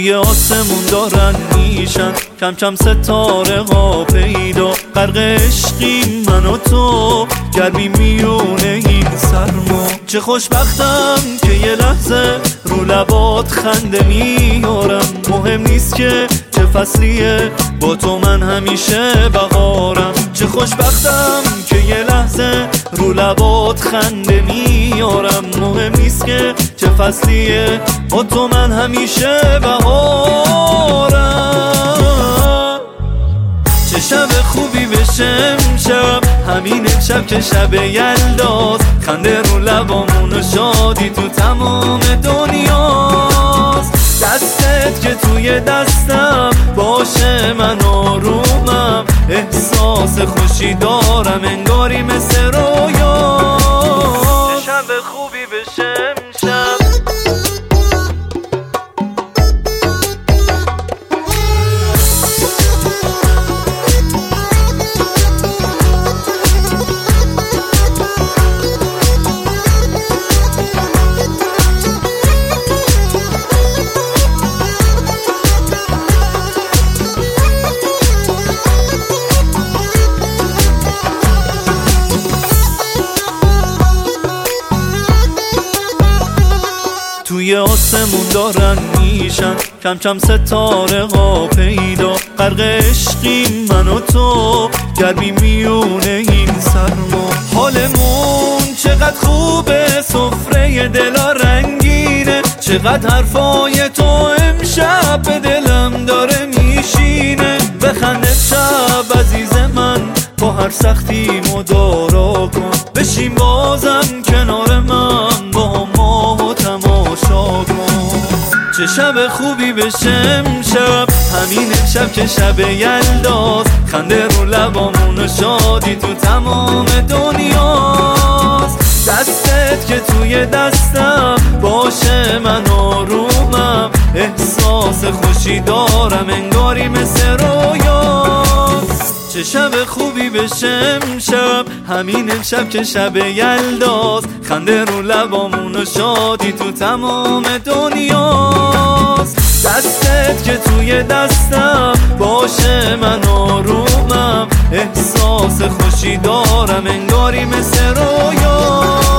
توی آسمون دارن میشن کم کم ستاره ها پیدا، غرق عشقیم من و تو، گرمی میونه این سرما. چه خوشبختم که یه لحظه رو لبات خنده میارم. مهم نیست که چه فصلیه، با تو من همیشه بهارم. چه خوشبختم که یه لحظه رو لبات خنده میارم. مهم نیست که چه فصلیه، با تو من همیشه بهارم. چه شب خوبی بشه امشب، همین شب که شب یلداست. خنده رو لبامون و شادی تو تمام دنیاست. دستت که توی دستم باشه من آرومم، احساس خوشی دارم انگاری مثل رویا. چه شب خوبی بشه امشب. توی آسمون دارن میشن کم کم ستاره ها پیدا، غرق عشقیم من و تو، گرمی میونه این سرما. حالمون چقدر خوبه، سفره دلا رنگینه. چقدر حرفای تو امشب به دلم داره میشینه. بخند شب عزیز من، با هر سختی مدارا کن. بشین بازم کنار من، با ماه و تماشا کن. چه شب خوبی بشه امشب، همین امشب که شب یلداست. خنده رو لبامون و شادی تو تمام دنیاست. دستت که توی دستم باشه من آرومم، احساس خوشی دارم انگاری مثل رویاست. چه شب خوبی بشه امشب، همین امشب که شب یلداست. خنده رو لبامون و شادی تو تمام دنیاست. دستت که توی دستم باشه من آرومم، احساس خوشی دارم انگاری مثل رویا.